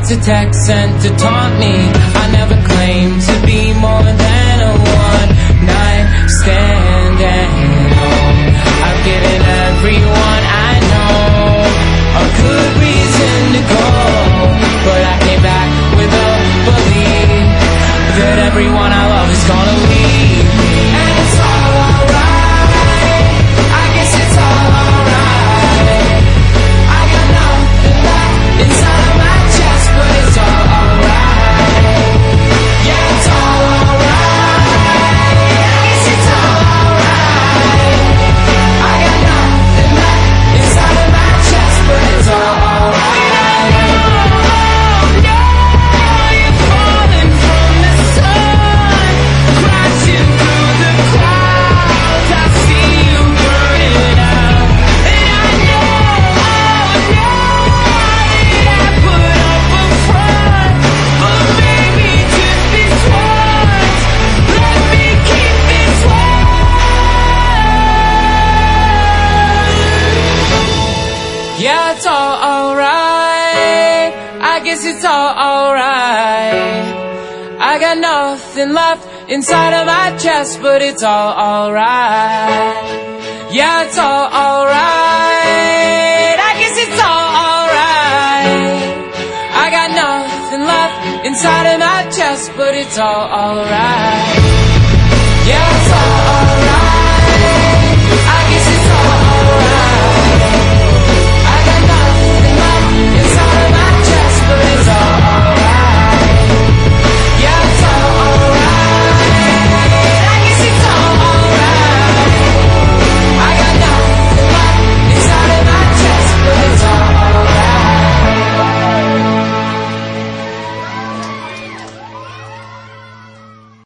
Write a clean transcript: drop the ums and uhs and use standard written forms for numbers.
It's a text sent to taunt me. I never claimed to be more than a one-night stand. I've given everyone I know a good reason to go, but I came back with a belief that everyone I love is gonna leave me. And it's all alright, I guess it's all alright. I got nothing left inside of my chest, but it's all alright. Yeah, it's all alright, I guess it's all alright. I got nothing left inside of my chest, but it's all alright. Yeah, it's all alright, I guess it's all alright. I got nothing left inside of my chest, but it's all alright. Yeah, it's all alright, I guess it's all alright. I got nothing left inside of my chest, but it's all alright.